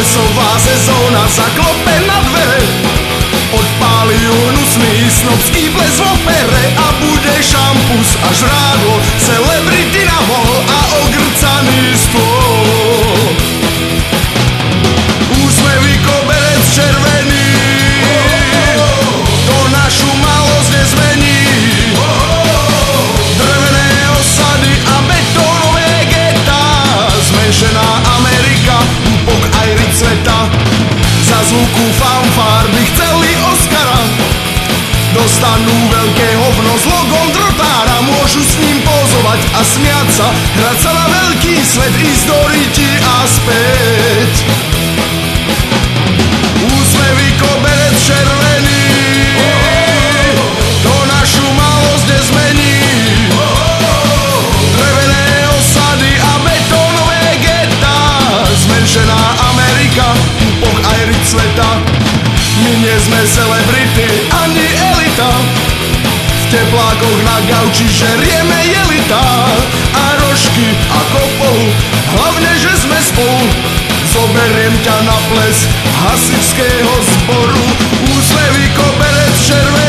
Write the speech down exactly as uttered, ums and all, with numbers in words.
plesová sezóna zaklope na dvere. Odpáli hnusný snobský ples v opere a bude šampus až ráno, celebrity na hol a ogrcaný stôl. Úsmevý koberec červený to našu malosť nezmení. Drevené osady a betónové getá, zmenšená Amerika, pupok aj ryb sveta. Za zvuku fanfár by chceli Oscara, dostanú veľké hovno s logom drotára. Môžu s ním pozovať a smiať sa, hrať sa na veľký svet, ísť do riti a späť. Úsmevý koberec červený to našu malosť nezmení. Drevené osady a betónové getá, zmenšená Amerika, pupok aj ryb sveta. My nie sme celebrity ani elita, v teplákoch na gauči žerieme jelita a rožky a kopolu, hlavne že sme spolu. Zoberiem ťa na ples hasičského zboru. Úsmevý koberec červený